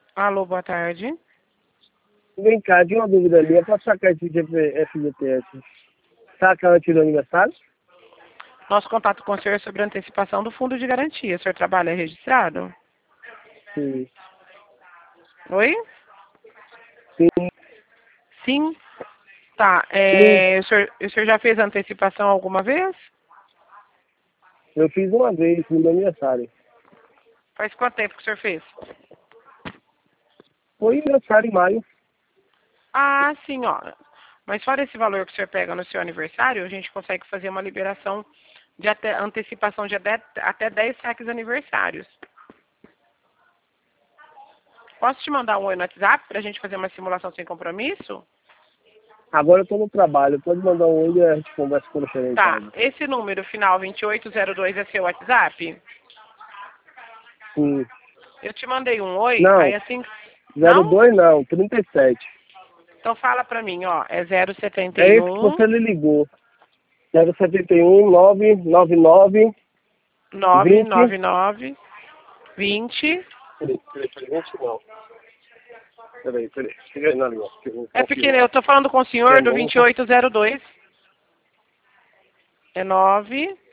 Alô, boa tarde. Vem cá, de uma dúvida ali, é para sacar esse FGTS. Saca antes do aniversário? Nosso contato com o senhor é sobre a antecipação do fundo de garantia. O senhor trabalha registrado? Sim. Oi? Sim, Sim. Tá. sim. O senhor já fez a antecipação alguma vez? Eu fiz uma vez no meu aniversário. Faz quanto tempo que o senhor fez? Foi aniversário em maio. Ah, sim, ó. Mas fora esse valor que o senhor pega no seu aniversário, a gente consegue fazer uma liberação de antecipação de até 10 saques aniversários. Posso te mandar um oi no WhatsApp para a gente fazer uma simulação sem compromisso? Agora eu tô no trabalho. Pode mandar um oi e a gente conversa quando eu chegar em Tá. casa. Esse número final 2802 é seu WhatsApp? Sim. Eu te mandei um oi, Não, aí assim... Não? 02 não, 37. Então fala pra mim, ó. É É esse que 071 você lhe ligou. 071 999 20. 999 20. Peraí, 20 não. Peraí. Chega aí na linha, que eu vou É porque confirmar. eu tô falando com o Que é senhor do novo. 2802. É 9.